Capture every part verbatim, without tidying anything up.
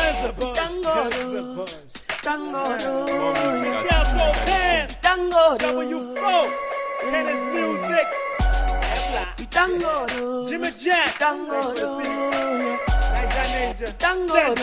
Tango, tango, Tango, W four, Kenneth Music, Tango, Jimmy Jack, Tango, Tango,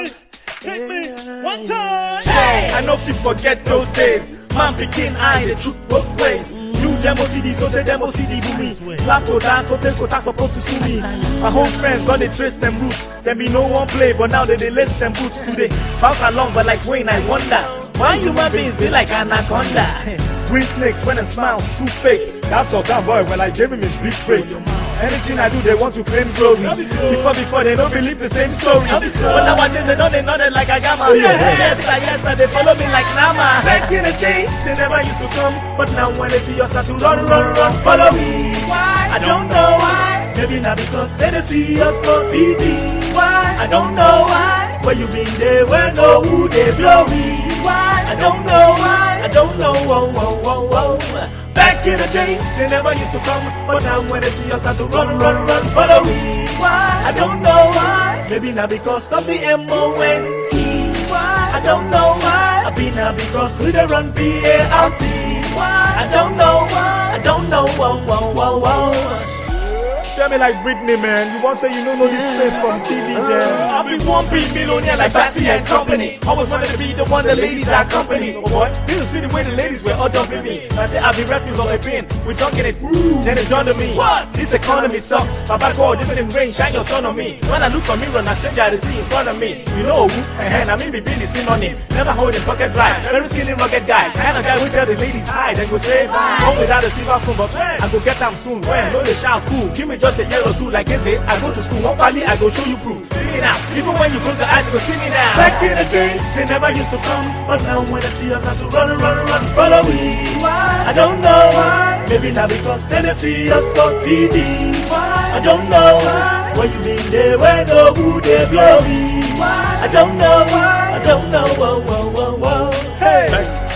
hit me one time. I know people forget those days. Man begin eye the truth both ways. You demo C D, so they demo C D do me. Slap to dance, so they kota supposed to sue me. My home friends gonna trace them roots. Them be no one play, but now they they lace them boots today. Bounce along, but like Wayne, I wonder why human beings be like anaconda. Green snakes when it smiles, too fake. That's all that boy when I gave him his big break. Anything I do, they want to claim glory. Before, before, they don't believe the same story. But nowadays, they know they know that like I got my yes, yes, yes, yes, they follow me like Nama. Back in the days, they never used to come. But now when they see us, start to run, run, run, follow me. Why? I don't know why. Maybe not because they don't see us for T V. Why? I don't know why. Where you been there, where know who they blow me. Why? I don't know why. I don't know, whoa, whoa, whoa, whoa. Back in the days, they never used to come. But now when they see us, start to run, run, run, follow me. Why? I don't know why. Maybe not because of the M O N E. Why? I don't know why. I be not because we don't run B A R T. Why? I don't know why. I don't know, whoa, whoa, whoa, whoa. Tell me like Britney, man. You won't say you don't know this face from T V, then. I'll be one big millionaire like Bassy and Company. Always wanted to be the one the ladies are company. Oh boy, you see the way the ladies were all dumping me. I say I'll be refuse or a pin. We're talking it, woo. Then it's done to me. What? This economy sucks. Papa God, even in rain, shine your sun on me. When I look for mirror, a stranger to see in front of me. You know who? And I mean be Billy sing on him. Never holding pocket dry. Very skinny rugged guy. And a guy who tell the ladies hi, then go say bye. Home without a silver spoon, but I go get them soon. When no they shout cool. Give me just a year or two like Eze. I go to school, one pally, I go show you proof. See me now. Even when you close your eyes, you go see me now. Back in the days, they never used to come. But now when they see us, I have to run, run, run, follow me. Why? I don't know why. Maybe not because they don't see us for T V. Why? I don't know why. When you been there, where know who they blow me. Why? I don't know why. I don't know, whoa, whoa, whoa, whoa. Hey!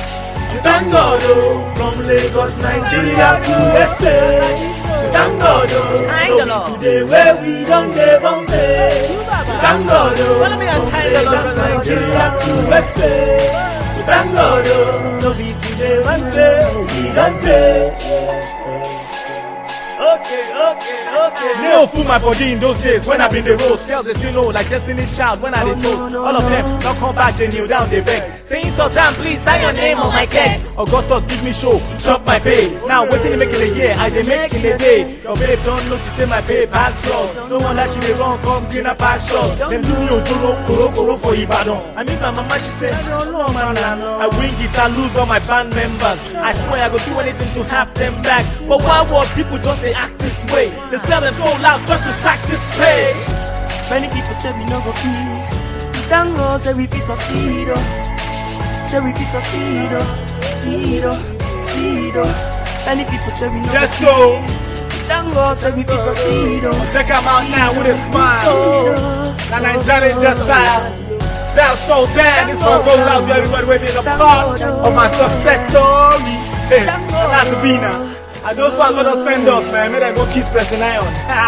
Thank God, oh, from Lagos, Nigeria to U S A. Thank God, oh, today where we don't get Bombay. Thank God, oh, from Lagos, Nigeria to U S A. Thank God, oh, no be today Wednesday, we don't take. Okay, okay, okay. They don't fool my body in those days when I been the roast. Girls they still know like Destiny's Child when I did toast. All of them now come back, they kneel down, they beg. Saying Sultan, please sign your name on my cake. Augustus give me show, chop my pay. Now waiting to make it a year, I they make in a day. Your babe don't know to say my pay pass yours. No one that she dey run come greener pastures. Them do me otoro, koro, koro for Ibadan. I meet my mama, she said, I don't know man, I win guitar, lose all my band members. I swear I go do anything to have them back. But why would people just they act this way? They sell them so loud just to stack this pay. Many people say we no go be. Tango say we be succeed. Say we be succeed. Seed, seed. Many people say we no Just go so. be. Tango say we be succeed. Check them out now with a smile. And I Johnny just style. South Sultan, this one goes out to everybody waiting a part of my success story. Hey, that's a winner. And those ones gonna send us, man. May they go kiss pressing iron.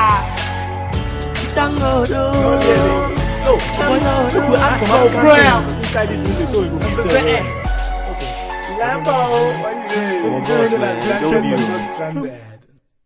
Tango, No, really. No, look, we add some more grams inside this music so it will be there. Okay. Lambo, what are you doing? Don't be